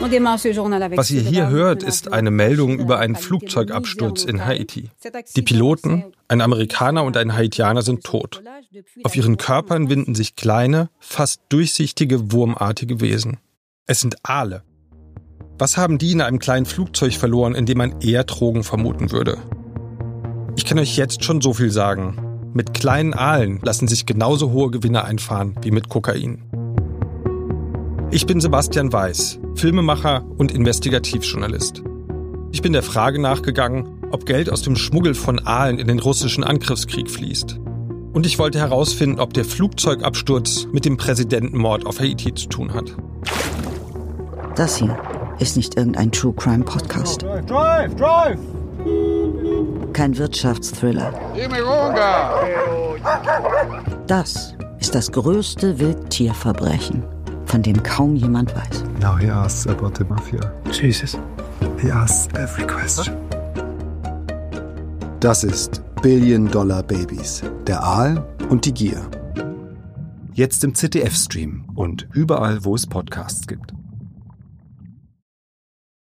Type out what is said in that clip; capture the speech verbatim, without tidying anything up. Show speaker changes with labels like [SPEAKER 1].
[SPEAKER 1] Was ihr hier hört, ist eine Meldung über einen Flugzeugabsturz in Haiti. Die Piloten, ein Amerikaner und ein Haitianer, sind tot. Auf ihren Körpern winden sich kleine, fast durchsichtige, wurmartige Wesen. Es sind Aale. Was haben die in einem kleinen Flugzeug verloren, in dem man eher Drogen vermuten würde? Ich kann euch jetzt schon so viel sagen. Mit kleinen Aalen lassen sich genauso hohe Gewinne einfahren wie mit Kokain. Ich bin Sebastian Weiß, Filmemacher und Investigativjournalist. Ich bin der Frage nachgegangen, ob Geld aus dem Schmuggel von Aalen in den russischen Angriffskrieg fließt. Und ich wollte herausfinden, ob der Flugzeugabsturz mit dem Präsidentenmord auf Haiti zu tun hat.
[SPEAKER 2] Das hier ist nicht irgendein True-Crime-Podcast.
[SPEAKER 3] Drive, drive, drive!
[SPEAKER 2] Kein Wirtschaftsthriller. Das ist das größte Wildtierverbrechen, von dem kaum jemand weiß.
[SPEAKER 4] Now he asks about the mafia.
[SPEAKER 5] Jesus.
[SPEAKER 4] He asks every question. Das ist Billion Dollar Babies, der Aal und die Gier. Jetzt im Z D F-Stream und überall, wo es Podcasts gibt.